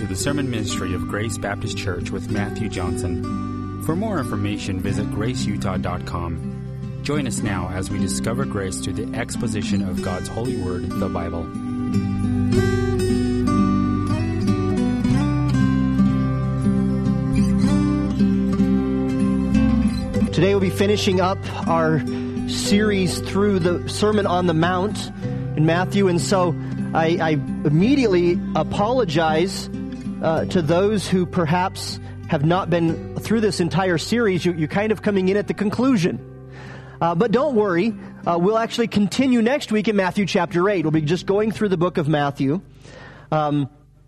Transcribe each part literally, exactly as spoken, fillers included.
to the sermon ministry of Grace Baptist Church with Matthew Johnson. For more information, visit grace utah dot com. Join us now as we discover grace through the exposition of God's holy word, the Bible. Today we'll be finishing up our series through the Sermon on the Mount in Matthew, and so I, I immediately apologize uh, to those who perhaps have not been through this entire series. You, you're kind of coming in at the conclusion. Uh, but don't worry, uh, we'll actually continue next week in Matthew chapter eight. We'll be just going through the book of Matthew. Um,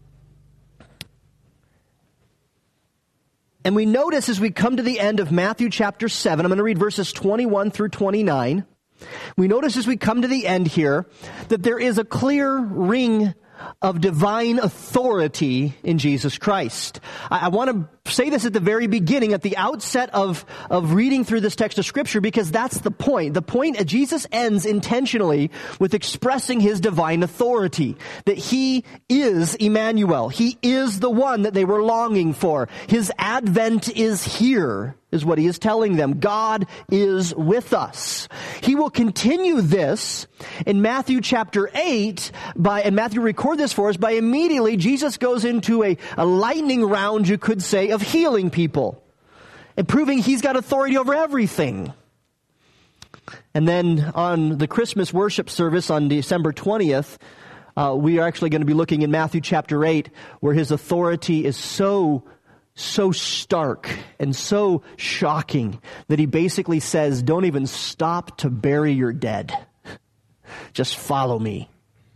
and we notice as we come to the end of Matthew chapter seven, I'm going to read verses twenty-one through twenty-nine. We notice as we come to the end here that there is a clear ring of divine authority in Jesus Christ. I, I want to say this at the very beginning, at the outset of, of reading through this text of Scripture, because that's the point. The point, uh, Jesus ends intentionally with expressing his divine authority, that he is Emmanuel. He is the one that they were longing for. His advent is here, is what he is telling them. God is with us. He will continue this in Matthew chapter eight, by, and Matthew record this for us, by immediately Jesus goes into a, a lightning round, you could say, of healing people and proving he's got authority over everything. And then on the Christmas worship service on December twentieth, uh, we are actually going to be looking in Matthew chapter eight, where his authority is so so stark and so shocking that he basically says, don't even stop to bury your dead. Just follow me.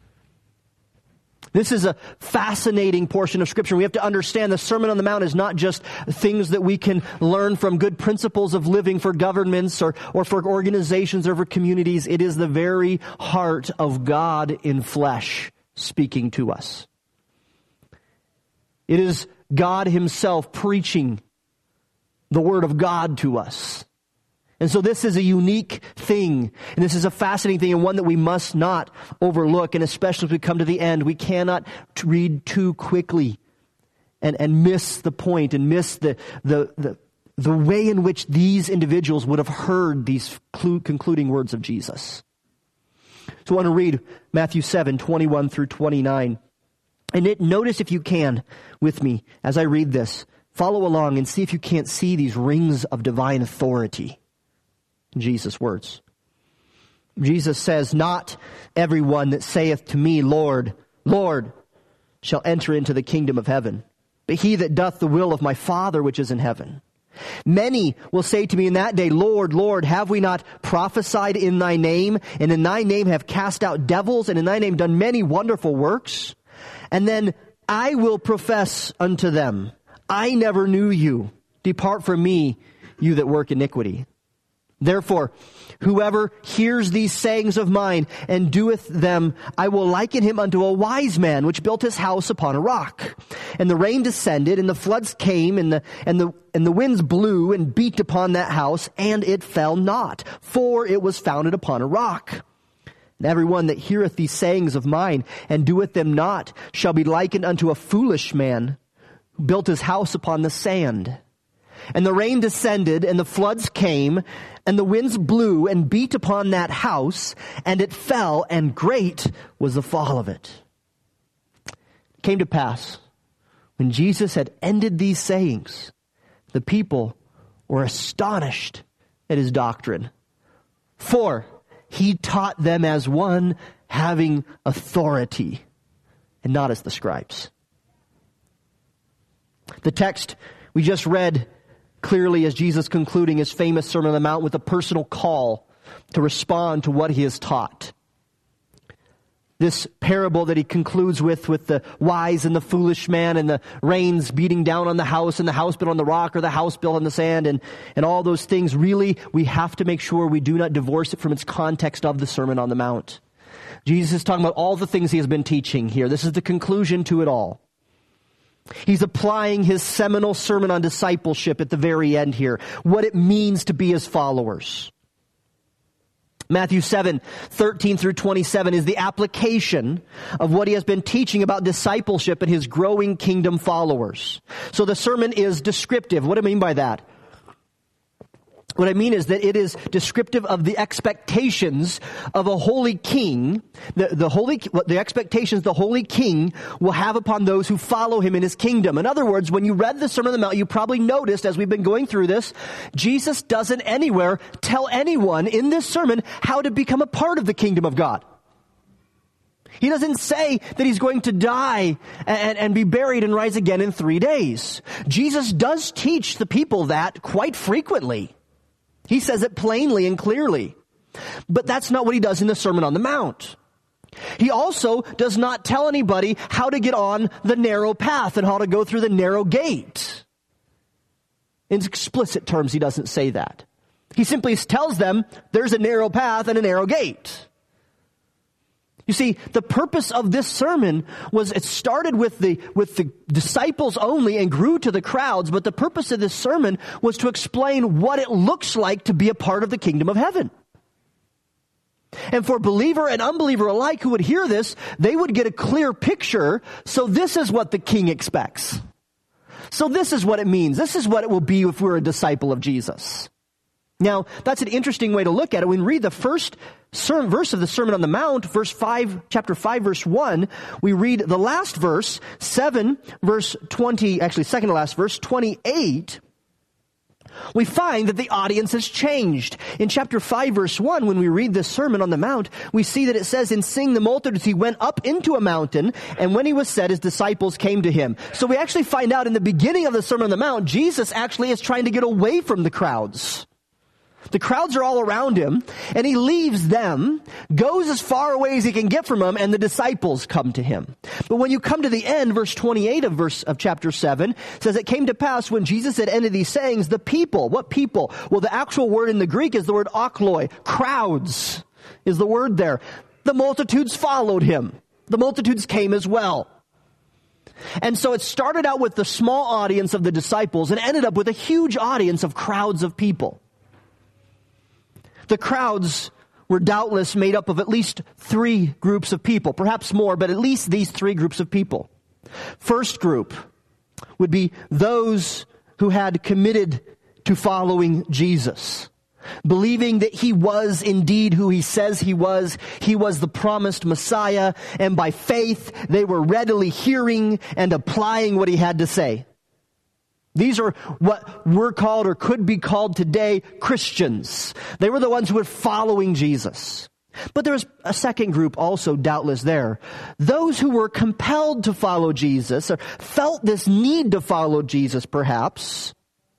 This is a fascinating portion of Scripture. We have to understand the Sermon on the Mount is not just things that we can learn from good principles of living for governments or, or for organizations or for communities. It is the very heart of God in flesh speaking to us. It is God himself preaching the word of God to us. And so this is a unique thing, and this is a fascinating thing, and one that we must not overlook, and especially as we come to the end, we cannot read too quickly and, and miss the point and miss the, the, the, the way in which these individuals would have heard these clu- concluding words of Jesus. So I want to read Matthew seven, twenty-one through twenty-nine. And it, notice if you can with me as I read this. Follow along and see if you can't see these rings of divine authority in Jesus' words. Jesus says, not everyone that saith to me, Lord, Lord, shall enter into the kingdom of heaven, but he that doth the will of my Father which is in heaven. Many will say to me in that day, Lord, Lord, have we not prophesied in thy name, and in thy name have cast out devils, and in thy name done many wonderful works? And then I will profess unto them, I never knew you. Depart from me, you that work iniquity. Therefore, whoever hears these sayings of mine and doeth them, I will liken him unto a wise man which built his house upon a rock. And the rain descended, and the floods came, and the and the and the winds blew and beat upon that house, and it fell not, for it was founded upon a rock. And everyone that heareth these sayings of mine and doeth them not shall be likened unto a foolish man who built his house upon the sand. And the rain descended, and the floods came, and the winds blew and beat upon that house, and it fell, and great was the fall of it. It came to pass, when Jesus had ended these sayings, the people were astonished at his doctrine. For he taught them as one having authority, and not as the scribes. The text we just read clearly as Jesus concluding his famous Sermon on the Mount with a personal call to respond to what he has taught. This parable that he concludes with, with the wise and the foolish man and the rains beating down on the house and the house built on the rock or the house built on the sand and, and all those things, really, we have to make sure we do not divorce it from its context of the Sermon on the Mount. Jesus is talking about all the things he has been teaching here. This is the conclusion to it all. He's applying his seminal sermon on discipleship at the very end here, what it means to be his followers. Matthew seven, thirteen through twenty-seven is the application of what he has been teaching about discipleship and his growing kingdom followers. So the sermon is descriptive. What do I mean by that? What I mean is that it is descriptive of the expectations of a holy king, the, the holy, the expectations the holy king will have upon those who follow him in his kingdom. In other words, when you read the Sermon on the Mount, you probably noticed as we've been going through this, Jesus doesn't anywhere tell anyone in this sermon how to become a part of the kingdom of God. He doesn't say that he's going to die and, and be buried and rise again in three days. Jesus does teach the people that quite frequently. He says it plainly and clearly. But that's not what he does in the Sermon on the Mount. He also does not tell anybody how to get on the narrow path and how to go through the narrow gate. In explicit terms, he doesn't say that. He simply tells them there's a narrow path and a narrow gate. You see, the purpose of this sermon was it started with the with the disciples only and grew to the crowds, but the purpose of this sermon was to explain what it looks like to be a part of the kingdom of heaven. And for believer and unbeliever alike who would hear this, they would get a clear picture. So this is what the king expects. So this is what it means. This is what it will be if we're a disciple of Jesus. Now, that's an interesting way to look at it. When we read the first sermon, verse of the Sermon on the Mount, verse five, chapter five, verse one, we read the last verse, seven, verse twenty, actually second to last verse, twenty-eight, we find that the audience has changed. In chapter five, verse one, when we read this Sermon on the Mount, we see that it says, in seeing the multitudes, he went up into a mountain, and when he was set, his disciples came to him. So we actually find out in the beginning of the Sermon on the Mount, Jesus actually is trying to get away from the crowds. The crowds are all around him, and he leaves them, goes as far away as he can get from them, and the disciples come to him. But when you come to the end, verse twenty-eight of verse of chapter seven says, it came to pass when Jesus had ended these sayings, the people, what people? Well, the actual word in the Greek is the word okloi. Crowds is the word there. The multitudes followed him. The multitudes came as well. And so it started out with the small audience of the disciples and ended up with a huge audience of crowds of people. The crowds were doubtless made up of at least three groups of people, perhaps more, but at least these three groups of people. First group would be those who had committed to following Jesus, believing that he was indeed who he says he was. He was the promised Messiah, and by faith they were readily hearing and applying what he had to say. These are what we're called or could be called today Christians. They were the ones who were following Jesus. But there was a second group also doubtless there. Those who were compelled to follow Jesus or felt this need to follow Jesus perhaps,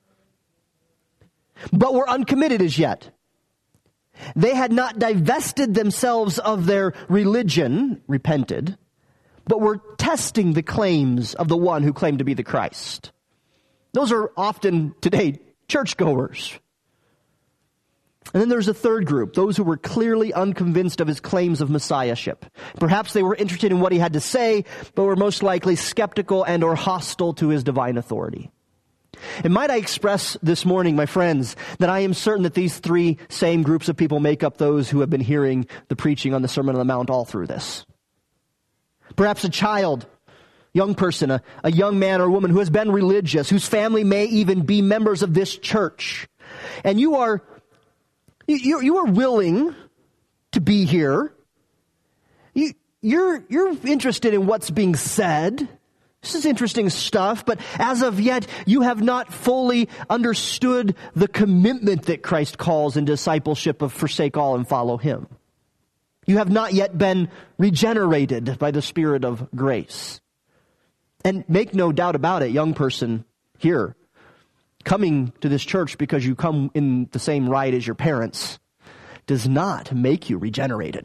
but were uncommitted as yet. They had not divested themselves of their religion, repented, but were testing the claims of the one who claimed to be the Christ. Those are often today churchgoers. And then there's a third group, those who were clearly unconvinced of his claims of messiahship. Perhaps they were interested in what he had to say, but were most likely skeptical and or hostile to his divine authority. And might I express this morning, my friends, that I am certain that these three same groups of people make up those who have been hearing the preaching on the Sermon on the Mount all through this. Perhaps a child, young person, a, a young man or woman who has been religious, whose family may even be members of this church. And you are, you, you are willing to be here. You, you're, you're interested in what's being said. This is interesting stuff, but as of yet, you have not fully understood the commitment that Christ calls in discipleship of forsake all and follow him. You have not yet been regenerated by the Spirit of grace. And make no doubt about it, young person here, coming to this church because you come in the same rite as your parents does not make you regenerated.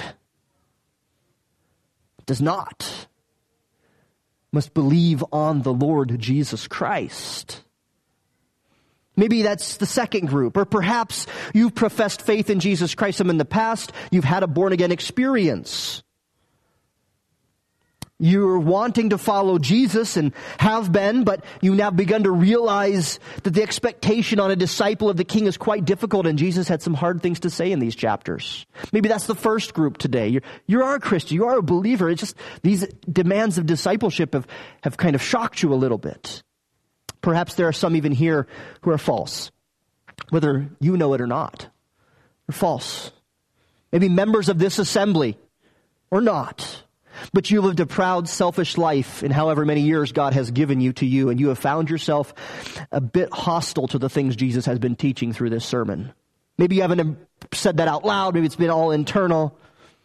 Does not. Must believe on the Lord Jesus Christ. Maybe that's the second group. Or perhaps you've professed faith in Jesus Christ in the past. You've had a born-again experience. You're wanting to follow Jesus and have been, but you now begun to realize that the expectation on a disciple of the King is quite difficult, and Jesus had some hard things to say in these chapters. Maybe that's the first group today. You're, you are a Christian. You are a believer. It's just these demands of discipleship have, have kind of shocked you a little bit. Perhaps there are some even here who are false, whether you know it or not. They're false. Maybe members of this assembly or not. But you lived a proud, selfish life in however many years God has given you to you, and you have found yourself a bit hostile to the things Jesus has been teaching through this sermon. Maybe you haven't said that out loud. Maybe it's been all internal.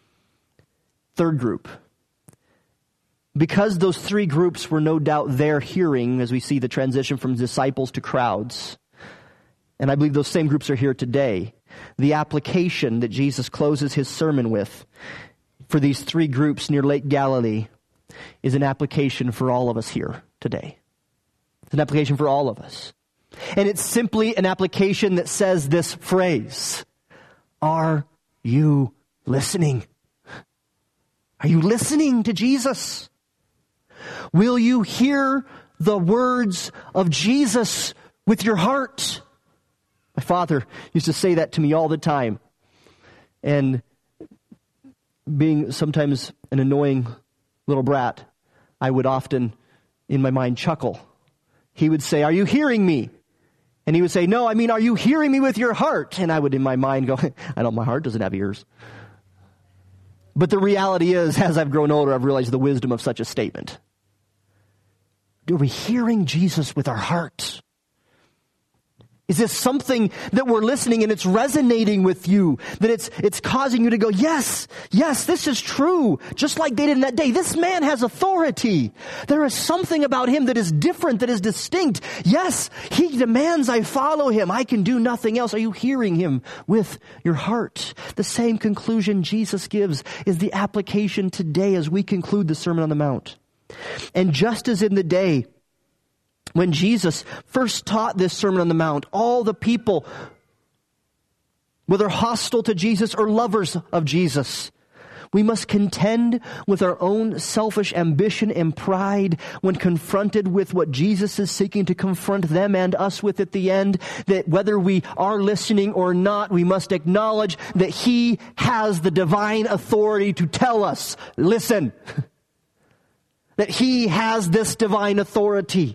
Third group. Because those three groups were no doubt there hearing as we see the transition from disciples to crowds, and I believe those same groups are here today, the application that Jesus closes his sermon with for these three groups near Lake Galilee is an application for all of us here today. It's an application for all of us. And it's simply an application that says this phrase: are you listening? Are you listening to Jesus? Will you hear the words of Jesus with your heart? My father used to say that to me all the time. And being sometimes an annoying little brat, I would often, in my mind, chuckle. He would say, "Are you hearing me?" And he would say, "No, I mean, are you hearing me with your heart?" And I would, in my mind, go, I know my heart doesn't have ears. But the reality is, as I've grown older, I've realized the wisdom of such a statement. Are we hearing Jesus with our heart? Is this something that we're listening and it's resonating with you? That it's it's causing you to go, yes, yes, this is true. Just like they did in that day. This man has authority. There is something about him that is different, that is distinct. Yes, he demands I follow him. I can do nothing else. Are you hearing him with your heart? The same conclusion Jesus gives is the application today as we conclude the Sermon on the Mount. And just as in the day when Jesus first taught this Sermon on the Mount, all the people, whether hostile to Jesus or lovers of Jesus, we must contend with our own selfish ambition and pride when confronted with what Jesus is seeking to confront them and us with at the end, that whether we are listening or not, we must acknowledge that he has the divine authority to tell us, listen, that he has this divine authority.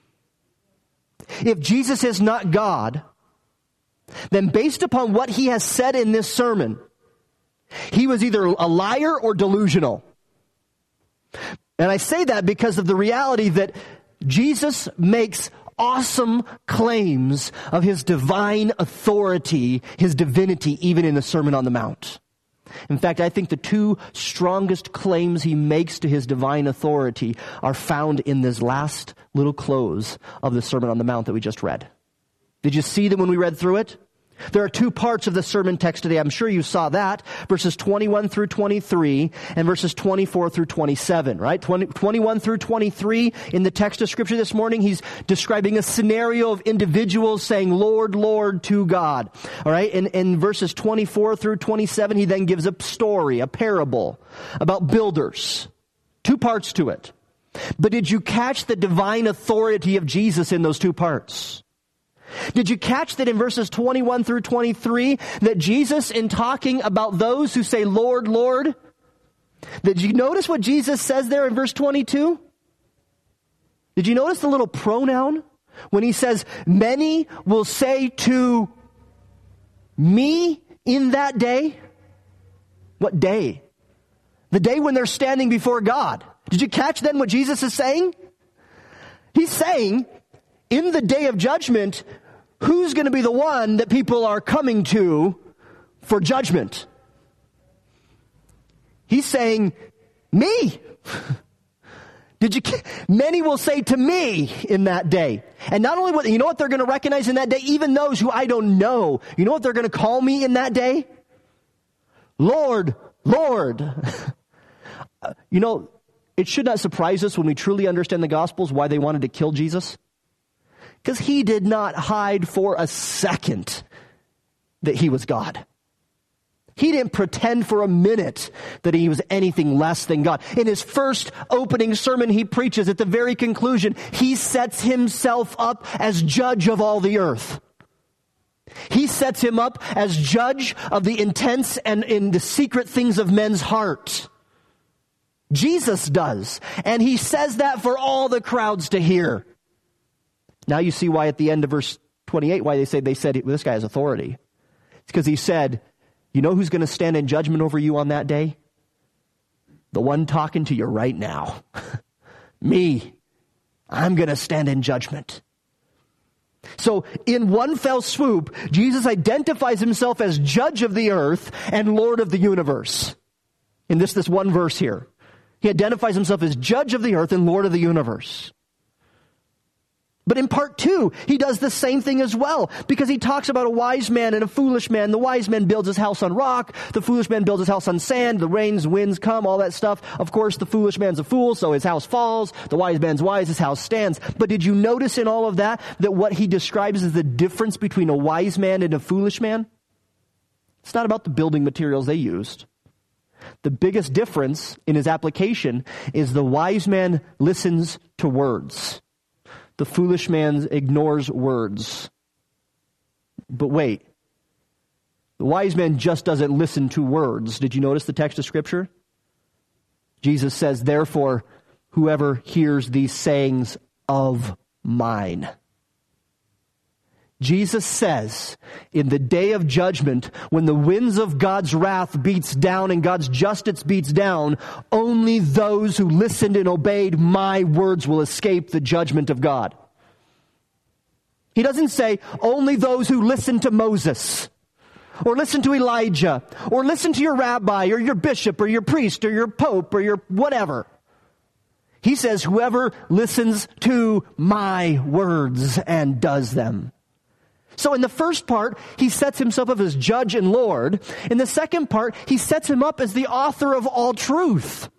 If Jesus is not God, then based upon what he has said in this sermon, he was either a liar or delusional. And I say that because of the reality that Jesus makes awesome claims of his divine authority, his divinity, even in the Sermon on the Mount. In fact, I think the two strongest claims he makes to his divine authority are found in this last little close of the Sermon on the Mount that we just read. Did you see them when we read through it? There are two parts of the sermon text today. I'm sure you saw that. Verses twenty-one through twenty-three and verses twenty-four through twenty-seven, right? twenty, twenty-one through twenty-three in the text of Scripture this morning, he's describing a scenario of individuals saying, Lord, Lord, to God. All right? And in verses twenty-four through twenty-seven, he then gives a story, a parable about builders. Two parts to it. But did you catch the divine authority of Jesus in those two parts? Did you catch that in verses twenty-one through twenty-three, that Jesus, in talking about those who say, Lord, Lord, did you notice what Jesus says there in verse twenty-two? Did you notice the little pronoun? When he says, many will say to me in that day. What day? The day when they're standing before God. Did you catch then what Jesus is saying? He's saying, in the day of judgment, who's going to be the one that people are coming to for judgment? He's saying, me. Did you? Many will say to me in that day. And not only what, you know what they're going to recognize in that day? Even those who I don't know. You know what they're going to call me in that day? Lord, Lord. You know, it should not surprise us when we truly understand the Gospels why they wanted to kill Jesus. Because he did not hide for a second that he was God. He didn't pretend for a minute that he was anything less than God. In his first opening sermon he preaches, at the very conclusion, he sets himself up as judge of all the earth. He sets him up as judge of the intense and in the secret things of men's heart. Jesus does. And he says that for all the crowds to hear. Now you see why at the end of verse twenty-eight, why they say they said, well, this guy has authority. It's because he said, you know who's going to stand in judgment over you on that day? The one talking to you right now. Me. I'm going to stand in judgment. So in one fell swoop, Jesus identifies himself as judge of the earth and Lord of the universe. In this, this one verse here. He identifies himself as judge of the earth and Lord of the universe. But in part two, he does the same thing as well, because he talks about a wise man and a foolish man. The wise man builds his house on rock. The foolish man builds his house on sand. The rains, winds come, all that stuff. Of course, the foolish man's a fool, so his house falls. The wise man's wise, his house stands. But did you notice in all of that, that what he describes as the difference between a wise man and a foolish man? It's not about the building materials they used. The biggest difference in his application is the wise man listens to words. The foolish man ignores words. But wait, the wise man just doesn't listen to words. Did you notice the text of Scripture? Jesus says, therefore, whoever hears these sayings of mine. Jesus says, in the day of judgment, when the winds of God's wrath beats down and God's justice beats down, only those who listened and obeyed my words will escape the judgment of God. He doesn't say, only those who listen to Moses, or listen to Elijah, or listen to your rabbi, or your bishop, or your priest, or your pope, or your whatever. He says, whoever listens to my words and does them. So in the first part, he sets himself up as judge and Lord. In the second part, he sets him up as the author of all truth.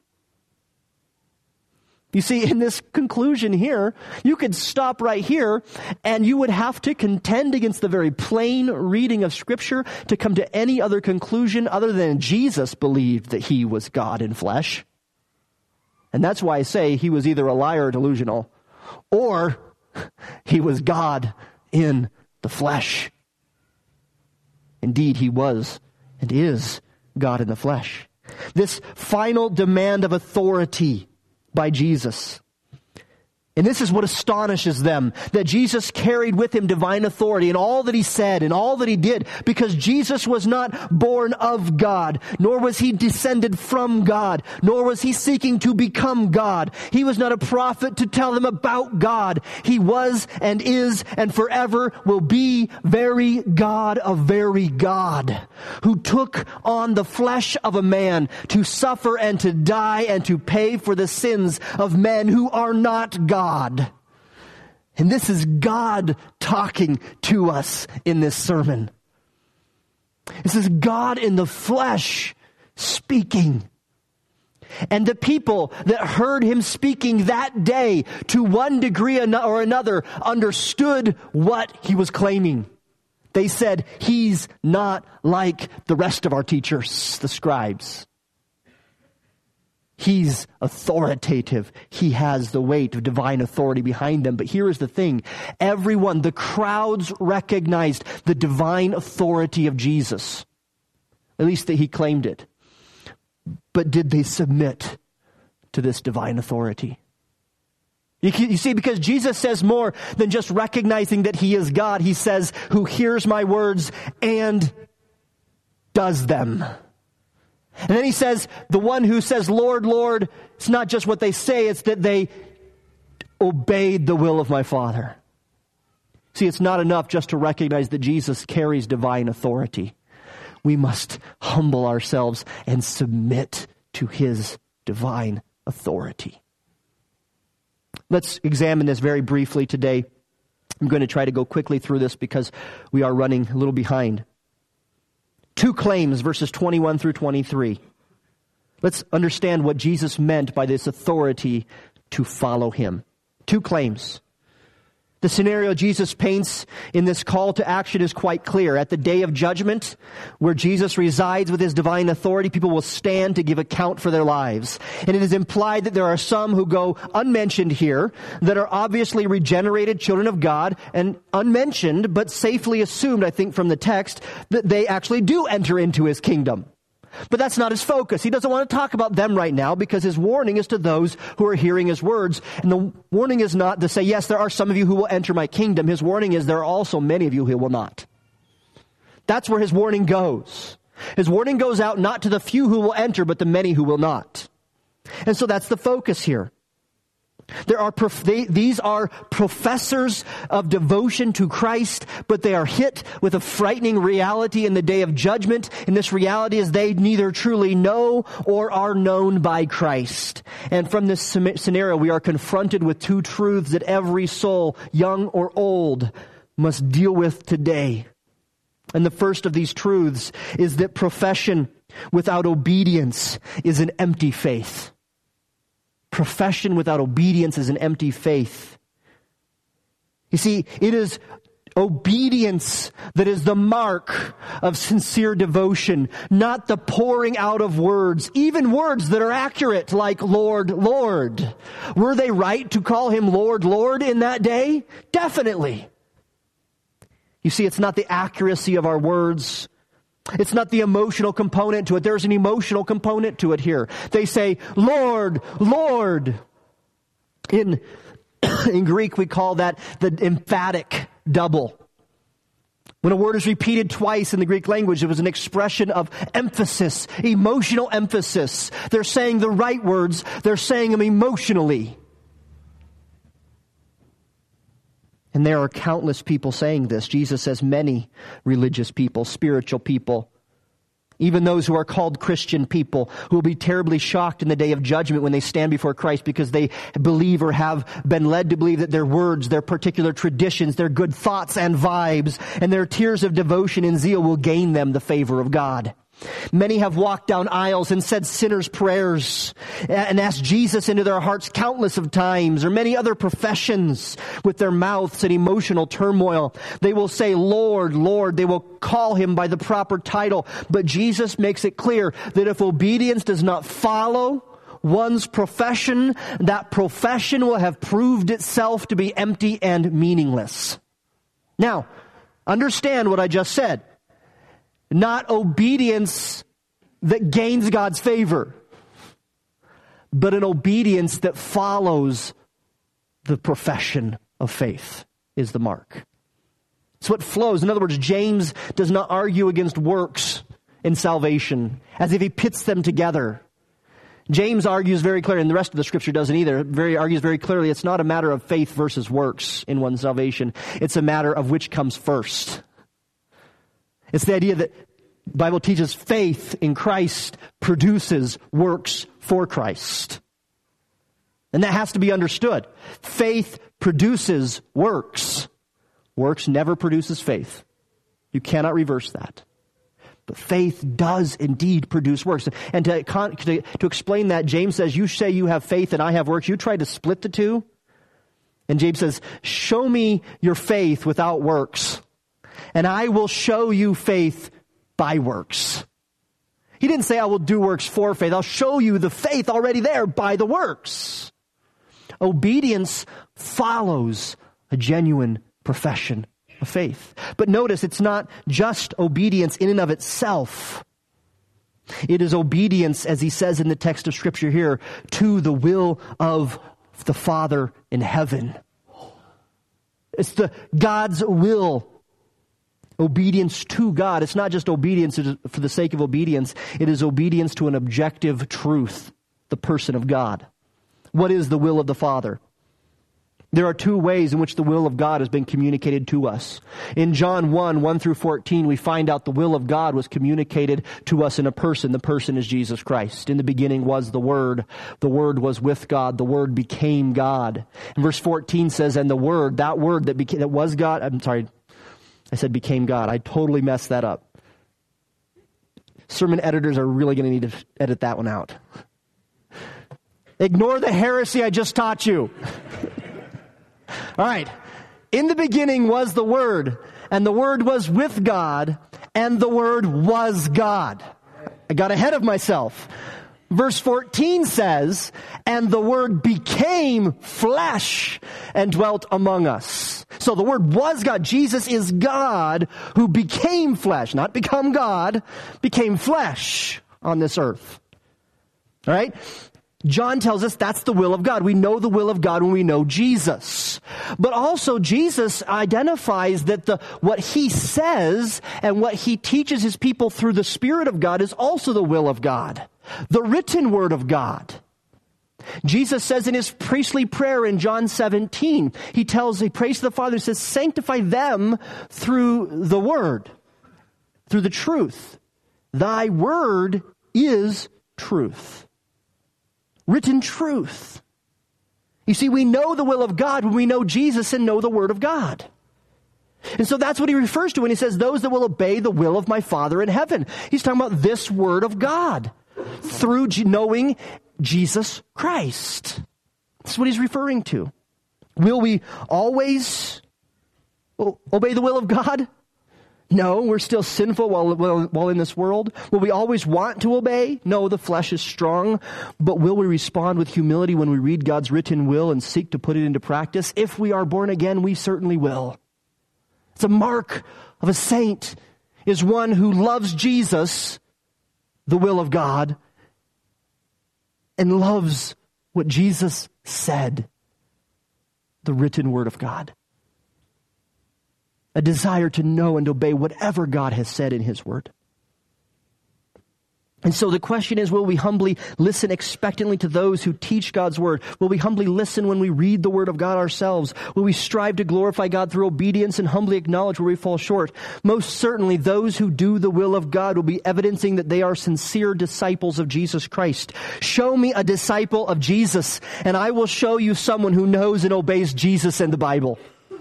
You see, in this conclusion here, you could stop right here and you would have to contend against the very plain reading of Scripture to come to any other conclusion other than Jesus believed that he was God in flesh. And that's why I say he was either a liar or delusional, or he was God in the flesh. Indeed, he was and is God in the flesh. This final demand of authority by Jesus. And this is what astonishes them, that Jesus carried with him divine authority in all that he said and all that he did, because Jesus was not born of God, nor was he descended from God, nor was he seeking to become God. He was not a prophet to tell them about God. He was and is and forever will be very God of very God, who took on the flesh of a man to suffer and to die and to pay for the sins of men who are not God. God. And this is God talking to us in this sermon. This is God in the flesh speaking. And the people that heard him speaking that day, to one degree or another, understood what he was claiming. They said, he's not like the rest of our teachers, the scribes. He's authoritative. He has the weight of divine authority behind them. But here is the thing. Everyone, the crowds recognized the divine authority of Jesus. At least that he claimed it. But did they submit to this divine authority? You, you see, because Jesus says more than just recognizing that he is God. He says, who hears my words and does them. And then he says, the one who says, Lord, Lord, it's not just what they say, it's that they obeyed the will of my Father. See, it's not enough just to recognize that Jesus carries divine authority. We must humble ourselves and submit to his divine authority. Let's examine this very briefly today. I'm going to try to go quickly through this because we are running a little behind. Two claims, verses twenty-one through twenty-three. Let's understand what Jesus meant by this authority to follow him. Two claims. The scenario Jesus paints in this call to action is quite clear. At the day of judgment, where Jesus resides with his divine authority, people will stand to give account for their lives. And it is implied that there are some who go unmentioned here that are obviously regenerated children of God, and unmentioned, but safely assumed, I think, from the text, that they actually do enter into his kingdom. But that's not his focus. He doesn't want to talk about them right now because his warning is to those who are hearing his words. And the warning is not to say, yes, there are some of you who will enter my kingdom. His warning is there are also many of you who will not. That's where his warning goes. His warning goes out not to the few who will enter, but the many who will not. And so that's the focus here. There are prof- they, these are professors of devotion to Christ, but they are hit with a frightening reality in the day of judgment. And this reality is they neither truly know or are known by Christ. And from this scenario, we are confronted with two truths that every soul, young or old, must deal with today. And the first of these truths is that profession without obedience is an empty faith. Profession without obedience is an empty faith. You see, it is obedience that is the mark of sincere devotion, not the pouring out of words, even words that are accurate, like Lord, Lord. Were they right to call him Lord, Lord in that day? Definitely. You see, it's not the accuracy of our words. It's not the emotional component to it. There's an emotional component to it here. They say, Lord, Lord. In, in Greek, we call that the emphatic double. When a word is repeated twice in the Greek language, it was an expression of emphasis, emotional emphasis. They're saying the right words. They're saying them emotionally. And there are countless people saying this. Jesus says many religious people, spiritual people, even those who are called Christian people, who will be terribly shocked in the day of judgment when they stand before Christ because they believe or have been led to believe that their words, their particular traditions, their good thoughts and vibes, and their tears of devotion and zeal will gain them the favor of God. Many have walked down aisles and said sinners' prayers and asked Jesus into their hearts countless of times, or many other professions with their mouths and emotional turmoil. They will say, Lord, Lord. They will call him by the proper title. But Jesus makes it clear that if obedience does not follow one's profession, that profession will have proved itself to be empty and meaningless. Now, understand what I just said. Not obedience that gains God's favor, but an obedience that follows the profession of faith is the mark. It's what flows. In other words, James does not argue against works in salvation as if he pits them together. James argues very clearly, and the rest of the scripture doesn't either, very argues very clearly, it's not a matter of faith versus works in one's salvation. It's a matter of which comes first. It's the idea that the Bible teaches faith in Christ produces works for Christ. And that has to be understood. Faith produces works. Works never produces faith. You cannot reverse that. But faith does indeed produce works. And to, to, to explain that, James says, you say you have faith and I have works. You try to split the two. And James says, show me your faith without works, and I will show you faith by works. He didn't say I will do works for faith. I'll show you the faith already there by the works. Obedience follows a genuine profession of faith. But notice, it's not just obedience in and of itself. It is obedience, as he says in the text of Scripture here, to the will of the Father in heaven. It's the God's will. Obedience to God. It's not just obedience for the sake of obedience. It is obedience to an objective truth, the person of God. What is the will of the Father? There are two ways in which the will of God has been communicated to us. In John one, one through fourteen, we find out the will of God was communicated to us in a person. The person is Jesus Christ. In the beginning was the Word. The Word was with God. The Word became God. And verse fourteen says, and the Word, that Word that became, that was God, I'm sorry, I said became God. I totally messed that up. Sermon editors are really going to need to edit that one out. Ignore the heresy I just taught you. All right. In the beginning was the Word, and the Word was with God, and the Word was God. I got ahead of myself. Verse fourteen says, and the Word became flesh and dwelt among us. So the Word was God. Jesus is God who became flesh, not become God, became flesh on this earth. All right? John tells us that's the will of God. We know the will of God when we know Jesus. But also Jesus identifies that the what he says and what he teaches his people through the Spirit of God is also the will of God. The written word of God. Jesus says in his priestly prayer in John seventeen, he tells, he prays to the Father, he says, sanctify them through the word, through the truth. Thy word is truth. Written truth. You see, we know the will of God when we know Jesus and know the Word of God. And so that's what he refers to when he says, those that will obey the will of my Father in heaven. He's talking about this Word of God through knowing Jesus Christ. That's what he's referring to. Will we always obey the will of God? No, we're still sinful while, while, while in this world. Will we always want to obey? No, the flesh is strong. But will we respond with humility when we read God's written will and seek to put it into practice? If we are born again, we certainly will. It's a mark of a saint, is one who loves Jesus, the will of God, and loves what Jesus said, the written word of God. A desire to know and obey whatever God has said in his word. And so the question is, will we humbly listen expectantly to those who teach God's word? Will we humbly listen when we read the word of God ourselves? Will we strive to glorify God through obedience and humbly acknowledge where we fall short? Most certainly, those who do the will of God will be evidencing that they are sincere disciples of Jesus Christ. Show me a disciple of Jesus, and I will show you someone who knows and obeys Jesus and the Bible.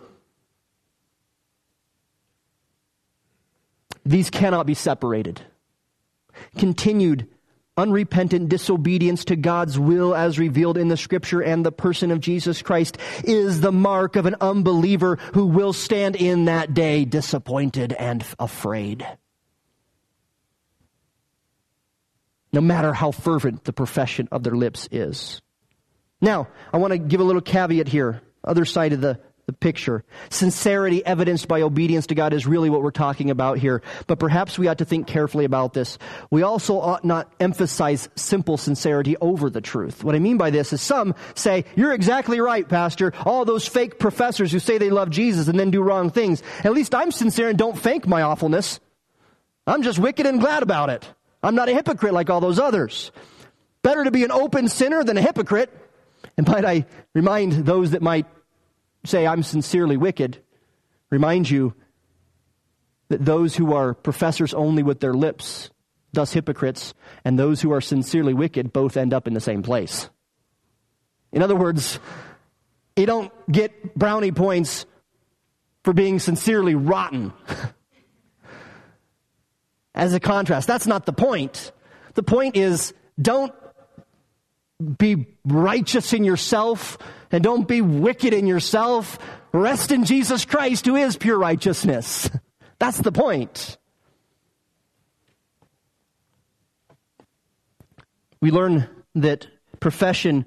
These cannot be separated. Continued, unrepentant disobedience to God's will as revealed in the Scripture and the person of Jesus Christ is the mark of an unbeliever who will stand in that day disappointed and afraid. No matter how fervent the profession of their lips is. Now, I want to give a little caveat here. Other side of the The picture. Sincerity evidenced by obedience to God is really what we're talking about here. But perhaps we ought to think carefully about this. We also ought not emphasize simple sincerity over the truth. What I mean by this is some say, you're exactly right, Pastor. All those fake professors who say they love Jesus and then do wrong things. At least I'm sincere and don't fake my awfulness. I'm just wicked and glad about it. I'm not a hypocrite like all those others. Better to be an open sinner than a hypocrite. And might I remind those that might say, I'm sincerely wicked, remind you that those who are professors only with their lips, thus hypocrites, and those who are sincerely wicked both end up in the same place. In other words, you don't get brownie points for being sincerely rotten. As a contrast, that's not the point. The point is, don't be righteous in yourself and don't be wicked in yourself. Rest in Jesus Christ, who is pure righteousness. That's the point. We learn that profession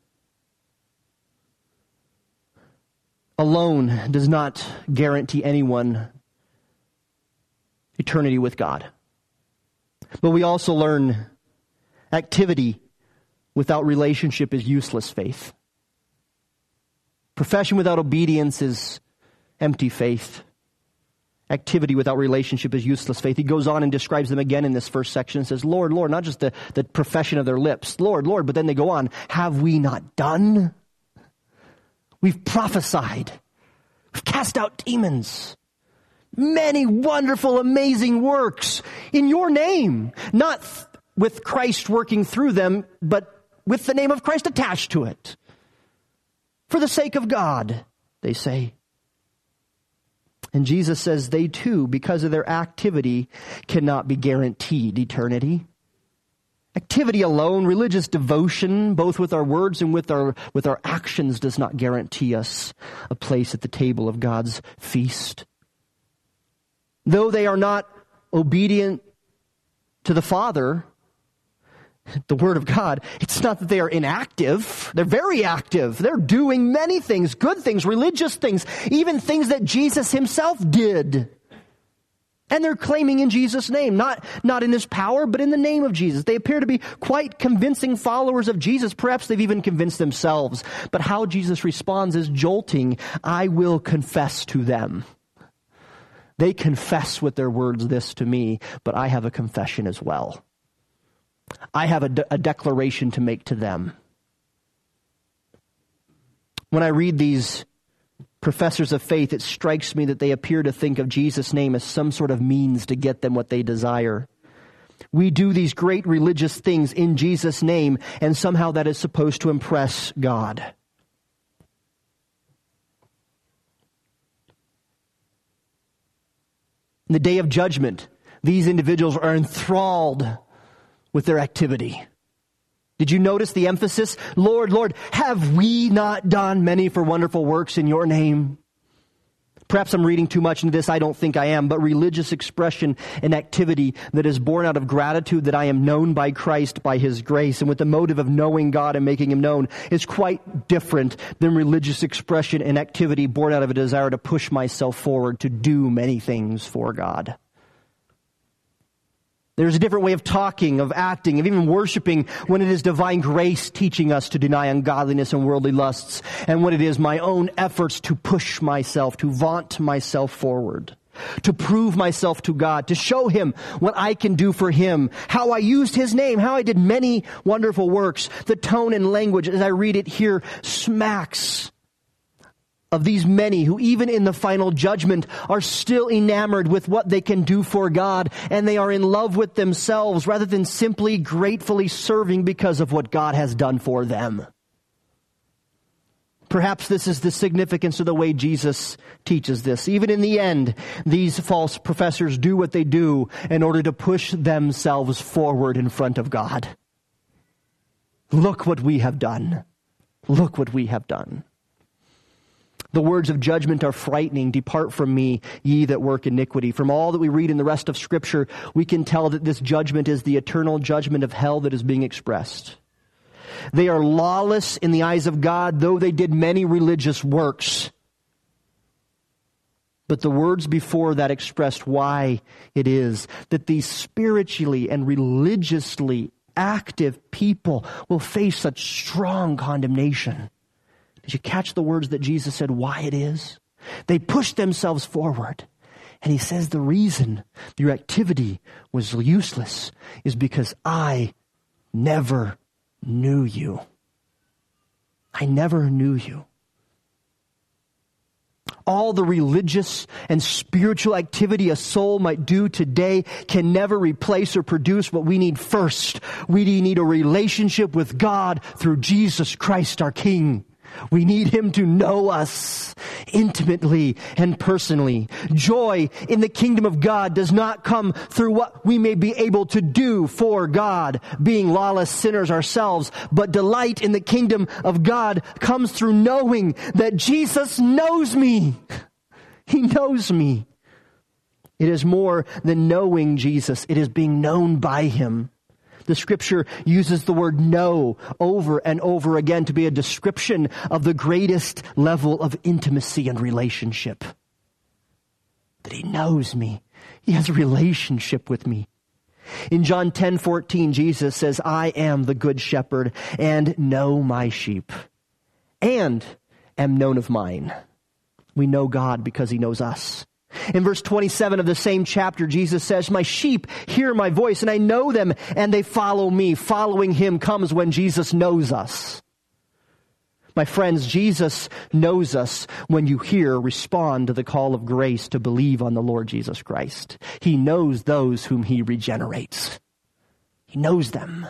alone does not guarantee anyone eternity with God. But we also learn activity without relationship is useless faith. Profession without obedience is empty faith. Activity without relationship is useless faith. He goes on and describes them again in this first section and says, Lord, Lord, not just the, the profession of their lips, Lord, Lord, but then they go on, have we not done? We've prophesied. We've cast out demons. Many wonderful, amazing works in your name. Not th- with Christ working through them, but with the name of Christ attached to it. For the sake of God, they say. And Jesus says they too, because of their activity, cannot be guaranteed eternity. Activity alone, religious devotion, both with our words and with our, with our actions, does not guarantee us a place at the table of God's feast. Though they are not obedient to the Father, the Word of God, it's not that they are inactive. They're very active. They're doing many things, good things, religious things, even things that Jesus himself did. And they're claiming in Jesus' name, not, not in his power, but in the name of Jesus. They appear to be quite convincing followers of Jesus. Perhaps they've even convinced themselves. But how Jesus responds is jolting. I will confess to them. They confess with their words this to me, but I have a confession as well. I have a, de- a declaration to make to them. When I read these professors of faith, it strikes me that they appear to think of Jesus' name as some sort of means to get them what they desire. We do these great religious things in Jesus' name, and somehow that is supposed to impress God. In the day of judgment, these individuals are enthralled with their activity. Did you notice the emphasis? Lord, Lord, have we not done many for wonderful works in your name? Perhaps I'm reading too much into this. I don't think I am. But religious expression and activity that is born out of gratitude that I am known by Christ by his grace and with the motive of knowing God and making him known is quite different than religious expression and activity born out of a desire to push myself forward to do many things for God. There's a different way of talking, of acting, of even worshiping when it is divine grace teaching us to deny ungodliness and worldly lusts, and when it is my own efforts to push myself, to vaunt myself forward, to prove myself to God, to show him what I can do for him, how I used his name, how I did many wonderful works. The tone and language, as I read it here, smacks of these many who even in the final judgment are still enamored with what they can do for God, and they are in love with themselves rather than simply gratefully serving because of what God has done for them. Perhaps this is the significance of the way Jesus teaches this. Even in the end, these false professors do what they do in order to push themselves forward in front of God. Look what we have done. Look what we have done. The words of judgment are frightening. Depart from me, ye that work iniquity. From all that we read in the rest of Scripture, we can tell that this judgment is the eternal judgment of hell that is being expressed. They are lawless in the eyes of God, though they did many religious works. But the words before that expressed why it is that these spiritually and religiously active people will face such strong condemnation. Did you catch the words that Jesus said why it is? They pushed themselves forward. And he says the reason your activity was useless is because I never knew you. I never knew you. All the religious and spiritual activity a soul might do today can never replace or produce what we need first. We need a relationship with God through Jesus Christ our King. We need him to know us intimately and personally. Joy in the kingdom of God does not come through what we may be able to do for God, being lawless sinners ourselves, but delight in the kingdom of God comes through knowing that Jesus knows me. He knows me. It is more than knowing Jesus. It is being known by him. The Scripture uses the word know over and over again to be a description of the greatest level of intimacy and relationship. That he knows me. He has a relationship with me. In John ten fourteen, Jesus says, I am the good shepherd and know my sheep and am known of mine. We know God because he knows us. In verse twenty-seven of the same chapter, Jesus says, my sheep hear my voice, and I know them, and they follow me. Following him comes when Jesus knows us. My friends, Jesus knows us when you hear, respond to the call of grace to believe on the Lord Jesus Christ. He knows those whom he regenerates. He knows them.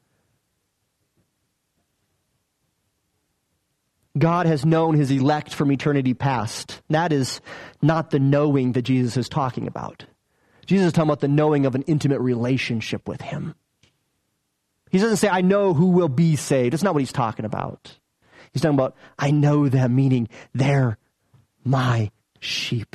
God has known his elect from eternity past. That is not the knowing that Jesus is talking about. Jesus is talking about the knowing of an intimate relationship with him. He doesn't say, I know who will be saved. That's not what he's talking about. He's talking about, I know them, meaning they're my sheep.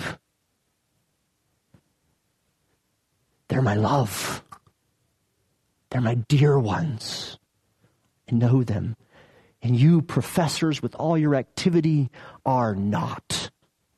They're my love. They're my dear ones. I know them. And you professors with all your activity are not.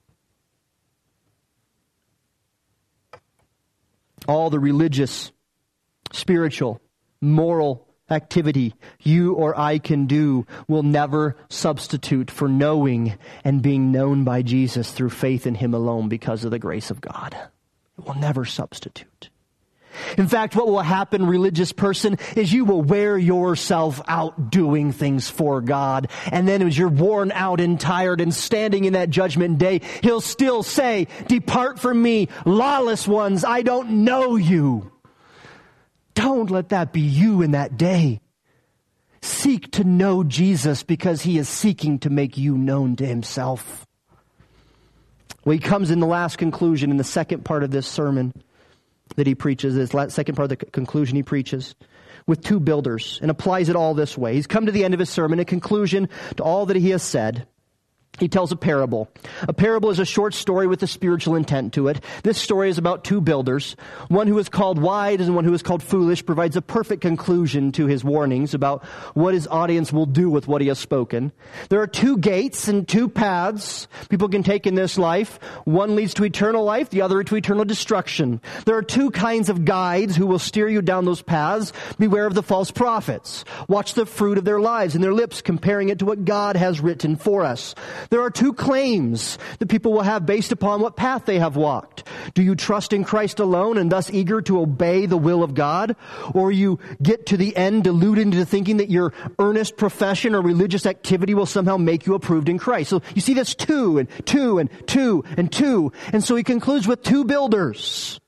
All the religious, spiritual, moral activity you or I can do will never substitute for knowing and being known by Jesus through faith in Him alone because of the grace of God. It will never substitute. In fact, what will happen, religious person, is you will wear yourself out doing things for God. And then as you're worn out and tired and standing in that judgment day, He'll still say, depart from me, lawless ones, I don't know you. Don't let that be you in that day. Seek to know Jesus because He is seeking to make you known to Himself. Well, He comes in the last conclusion in the second part of this sermon that He preaches, this second part of the conclusion He preaches, with two builders and applies it all this way. He's come to the end of His sermon, a conclusion to all that He has said. He tells a parable. A parable is a short story with a spiritual intent to it. This story is about two builders. One who is called wise and one who is called foolish provides a perfect conclusion to his warnings about what his audience will do with what he has spoken. There are two gates and two paths people can take in this life. One leads to eternal life, the other to eternal destruction. There are two kinds of guides who will steer you down those paths. Beware of the false prophets. Watch the fruit of their lives and their lips, comparing it to what God has written for us. There are two claims that people will have based upon what path they have walked. Do you trust in Christ alone and thus eager to obey the will of God? Or you get to the end deluded into thinking that your earnest profession or religious activity will somehow make you approved in Christ. So you see this two and two and two and two. And so he concludes with two builders.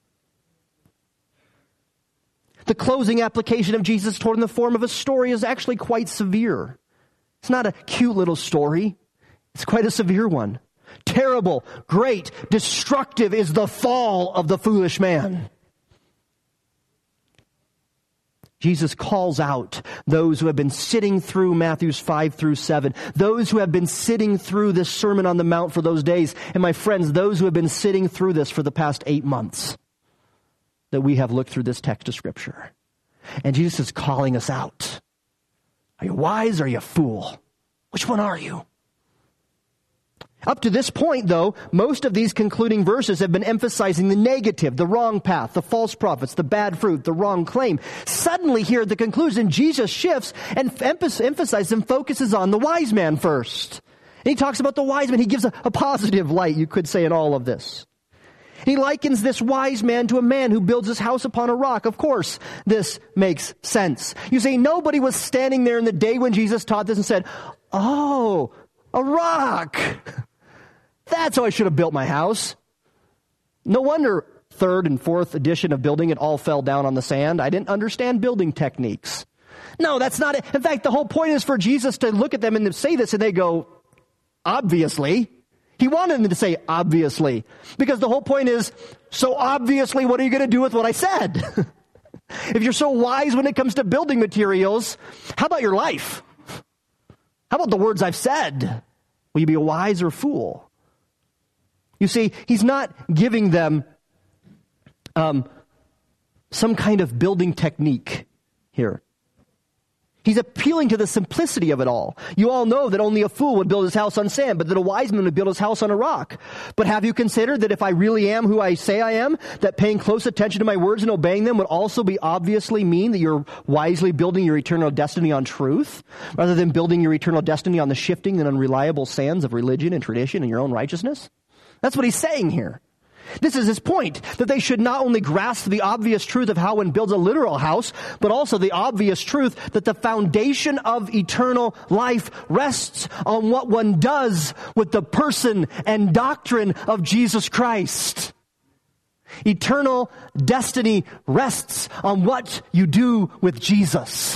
The closing application of Jesus toward in the form of a story is actually quite severe. It's not a cute little story. It's quite a severe one. Terrible, great, destructive is the fall of the foolish man. Jesus calls out those who have been sitting through Matthews five through seven, those who have been sitting through this Sermon on the Mount for those days, and my friends, those who have been sitting through this for the past eight months that we have looked through this text of Scripture. And Jesus is calling us out. Are you wise or are you a fool? Which one are you? Up to this point, though, most of these concluding verses have been emphasizing the negative, the wrong path, the false prophets, the bad fruit, the wrong claim. Suddenly here at the conclusion, Jesus shifts and emphasizes and focuses on the wise man first. And he talks about the wise man. He gives a, a positive light, you could say, in all of this. He likens this wise man to a man who builds his house upon a rock. Of course, this makes sense. You see, nobody was standing there in the day when Jesus taught this and said, oh, a rock. That's how I should have built my house. No wonder third and fourth edition of building it all fell down on the sand. I didn't understand building techniques. No, that's not it. In fact, the whole point is for Jesus to look at them and say this, and they go, obviously. He wanted them to say, obviously. Because the whole point is, so obviously, what are you going to do with what I said? If you're so wise when it comes to building materials, how about your life? How about the words I've said? Will you be a wise or a fool? You see, he's not giving them um, some kind of building technique here. He's appealing to the simplicity of it all. You all know that only a fool would build his house on sand, but that a wise man would build his house on a rock. But have you considered that if I really am who I say I am, that paying close attention to my words and obeying them would also be obviously mean that you're wisely building your eternal destiny on truth, rather than building your eternal destiny on the shifting and unreliable sands of religion and tradition and your own righteousness? That's what he's saying here. This is his point, that they should not only grasp the obvious truth of how one builds a literal house, but also the obvious truth that the foundation of eternal life rests on what one does with the person and doctrine of Jesus Christ. Eternal destiny rests on what you do with Jesus.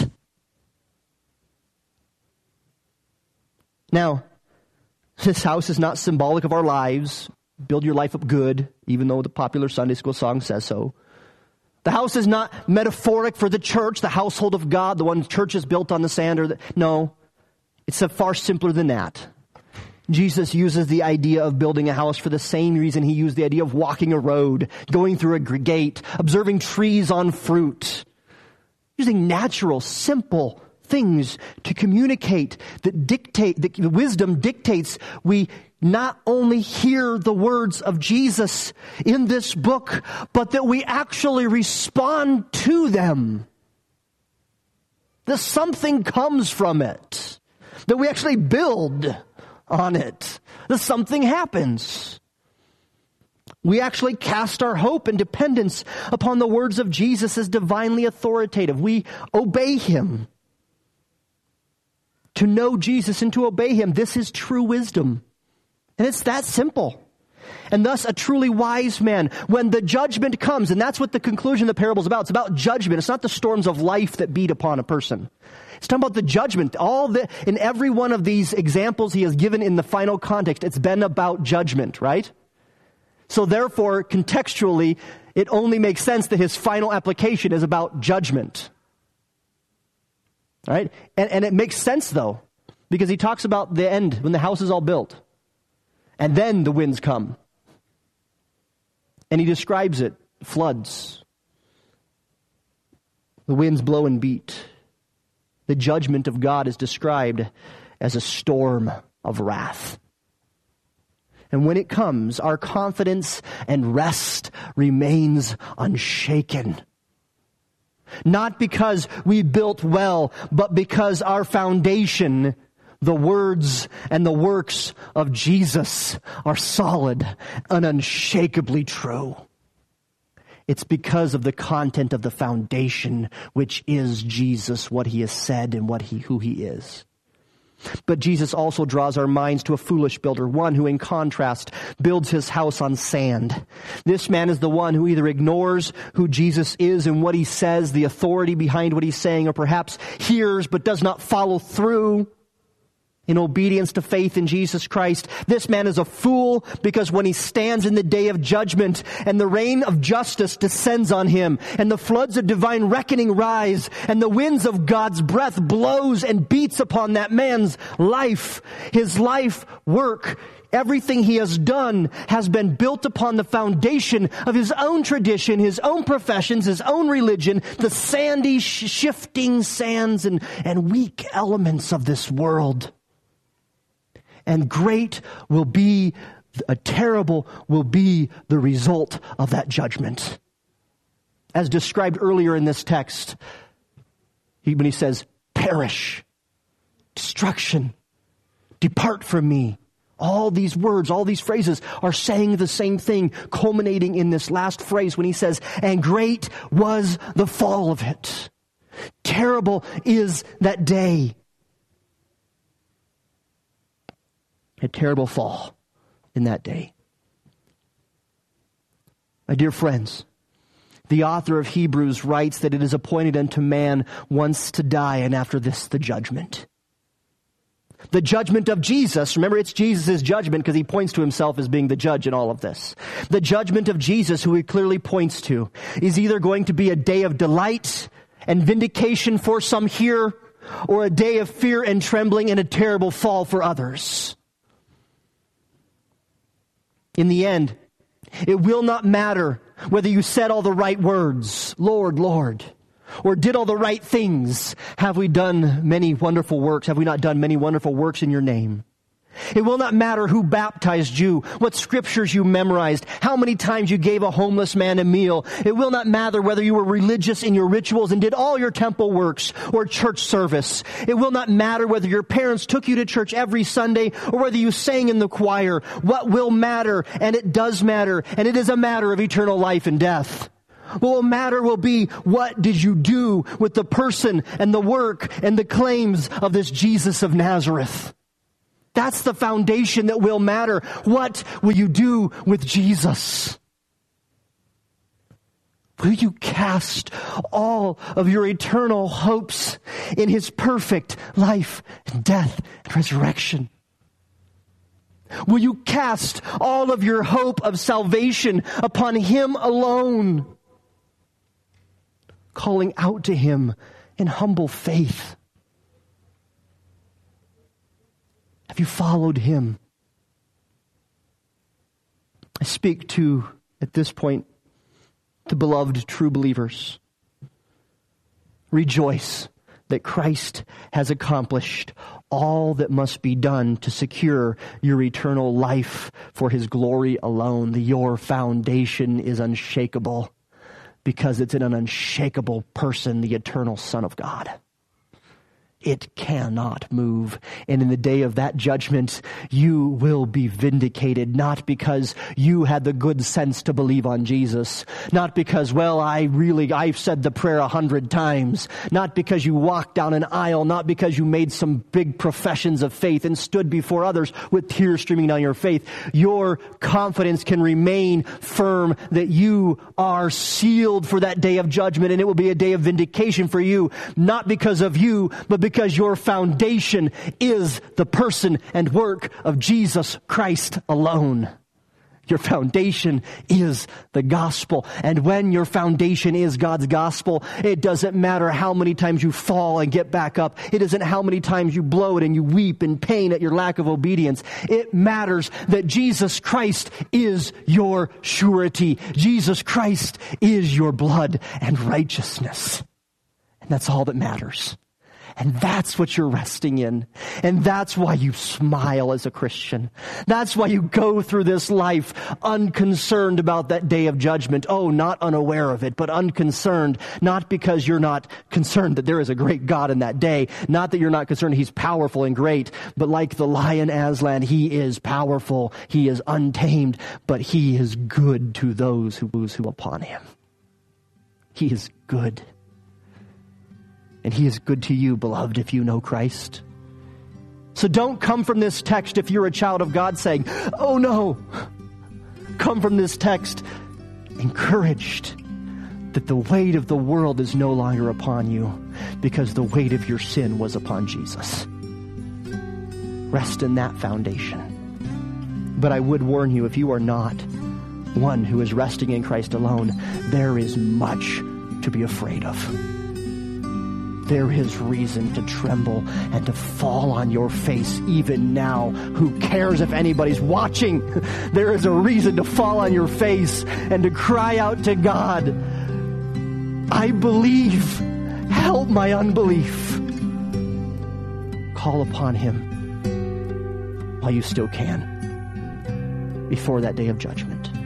Now, this house is not symbolic of our lives. Build your life up good, even though the popular Sunday school song says so. The house is not metaphoric for the church, the household of God, the one church is built on the sand. Or the, no, it's a far simpler than that. Jesus uses the idea of building a house for the same reason he used the idea of walking a road, going through a gate, observing trees on fruit. Using natural, simple things to communicate that dictate, that the wisdom dictates we not only hear the words of Jesus in this book, but that we actually respond to them. That something comes from it. That we actually build on it. That something happens. We actually cast our hope and dependence upon the words of Jesus as divinely authoritative. We obey him. To know Jesus and to obey him, this is true wisdom. And it's that simple. And thus a truly wise man, when the judgment comes, and that's what the conclusion of the parable is about. It's about judgment. It's not the storms of life that beat upon a person. It's talking about the judgment. All the, in every one of these examples he has given in the final context, it's been about judgment, right? So therefore, contextually, it only makes sense that his final application is about judgment. Right? And, and it makes sense, though, because he talks about the end, when the house is all built. And then the winds come. And he describes it, floods. The winds blow and beat. The judgment of God is described as a storm of wrath. And when it comes, our confidence and rest remains unshaken. Not because we built well, but because our foundation, the words and the works of Jesus, are solid and unshakably true. It's because of the content of the foundation, which is Jesus, what he has said and what he, who he is. But Jesus also draws our minds to a foolish builder, one who in contrast builds his house on sand. This man is the one who either ignores who Jesus is and what he says, the authority behind what he's saying, or perhaps hears but does not follow through in obedience to faith in Jesus Christ. This man is a fool because when he stands in the day of judgment and the rain of justice descends on him and the floods of divine reckoning rise and the winds of God's breath blows and beats upon that man's life, his life work, everything he has done has been built upon the foundation of his own tradition, his own professions, his own religion, the sandy, sh- shifting sands and, and weak elements of this world. And great will be, a terrible will be the result of that judgment. As described earlier in this text, he, when he says, perish, destruction, depart from me. All these words, all these phrases are saying the same thing, culminating in this last phrase when he says, and great was the fall of it. Terrible is that day. A terrible fall in that day. My dear friends, the author of Hebrews writes that it is appointed unto man once to die, and after this the judgment. The judgment of Jesus, remember it's Jesus' judgment because he points to himself as being the judge in all of this. The judgment of Jesus, who he clearly points to, is either going to be a day of delight and vindication for some here, or a day of fear and trembling and a terrible fall for others. In the end, it will not matter whether you said all the right words, Lord, Lord, or did all the right things. Have we done many wonderful works? Have we not done many wonderful works in your name? It will not matter who baptized you, what scriptures you memorized, how many times you gave a homeless man a meal. It will not matter whether you were religious in your rituals and did all your temple works or church service. It will not matter whether your parents took you to church every Sunday or whether you sang in the choir. What will matter, and it does matter, and it is a matter of eternal life and death. What will matter will be, what did you do with the person and the work and the claims of this Jesus of Nazareth? That's the foundation that will matter. What will you do with Jesus? Will you cast all of your eternal hopes in his perfect life and death and resurrection? Will you cast all of your hope of salvation upon him alone? calling out to him in humble faith? Have you followed him? I speak to, at this point, the beloved true believers. Rejoice that Christ has accomplished all that must be done to secure your eternal life for his glory alone. The, your foundation is unshakable because it's in an unshakable person, the eternal Son of God. It cannot move. And in the day of that judgment, you will be vindicated, not because you had the good sense to believe on Jesus, not because, well, I really, I've said the prayer a hundred times, not because you walked down an aisle, not because you made some big professions of faith and stood before others with tears streaming down your faith. Your confidence can remain firm that you are sealed for that day of judgment, and it will be a day of vindication for you, not because of you, but because Because your foundation is the person and work of Jesus Christ alone. Your foundation is the gospel. And when your foundation is God's gospel, it doesn't matter how many times you fall and get back up. It isn't how many times you blow it and you weep in pain at your lack of obedience. It matters that Jesus Christ is your surety. Jesus Christ is your blood and righteousness. And that's all that matters. And that's what you're resting in. And that's why you smile as a Christian. That's why you go through this life unconcerned about that day of judgment. Oh, not unaware of it, but unconcerned. Not because you're not concerned that there is a great God in that day. Not that you're not concerned he's powerful and great. But like the lion Aslan, he is powerful. He is untamed. But he is good to those who lose who upon him. He is good. And he is good to you, beloved, if you know Christ. So don't come from this text if you're a child of God saying, oh no. Come from this text encouraged that the weight of the world is no longer upon you because the weight of your sin was upon Jesus. Rest in that foundation. But I would warn you, if you are not one who is resting in Christ alone, there is much to be afraid of. There is reason to tremble and to fall on your face even now. Who cares if anybody's watching? There is a reason to fall on your face and to cry out to God, I believe, help my unbelief. Call upon him while you still can before that day of judgment.